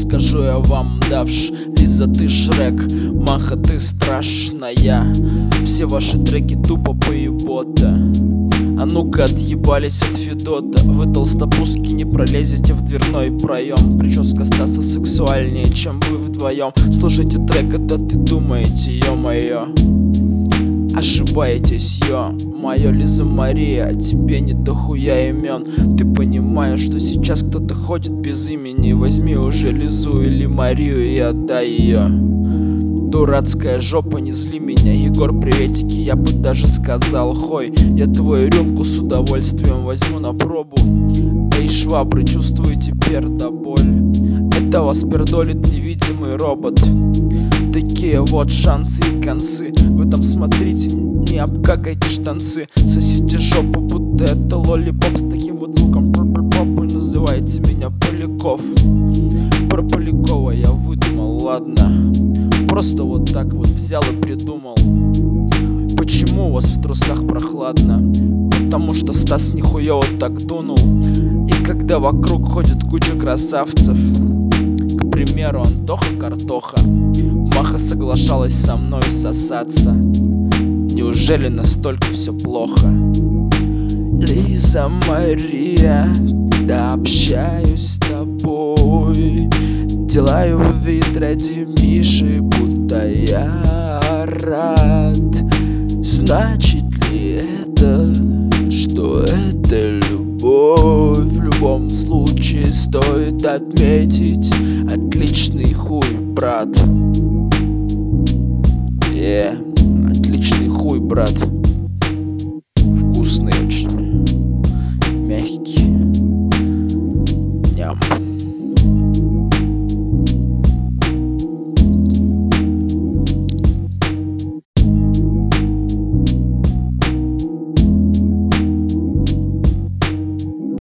скажу я вам, давш. Лиза, ты Шрек, Маха, ты страшная. Все ваши треки тупо поебота. А ну-ка отъебались от Федота. Вы, толстопузки, не пролезете в дверной проем. Прическа Стаса сексуальнее, чем вы вдвоем. Слушайте трек, это ты думаете, ё-моё. Ошибаетесь, ё-моё, Лиза Мария, тебе не дохуя имен. Ты понимаешь, что сейчас кто-то ходит без имени. Возьми уже Лизу или Марию и отдай ее. Дурацкая жопа, не зли меня, Егор, приветики, я бы даже сказал хой. Я твою рюмку с удовольствием возьму на пробу. Эй, швабры, чувствуете пердоболь? Это вас пердолит невидимый робот. Такие вот шансы и концы. Вы там смотрите, не обкакайте штанцы. Сосите жопу, будто это лолипоп с таким вот звуком. Вы называете меня Поляков. Про Полякова я выдумал, ладно. Просто вот так вот взял и придумал. Почему у вас в трусах прохладно? Потому что Стас нихуя вот так дунул. И когда вокруг ходит куча красавцев, к примеру, Антоха Картоха, Маха соглашалась со мной сосаться. Неужели настолько все плохо? Лиза Мария, когда общаюсь с тобой, делаю вид ради Миши, будто я рад. Значит ли это, что это любовь? В любом случае стоит отметить: отличный хуй, брат. Отличный хуй, брат.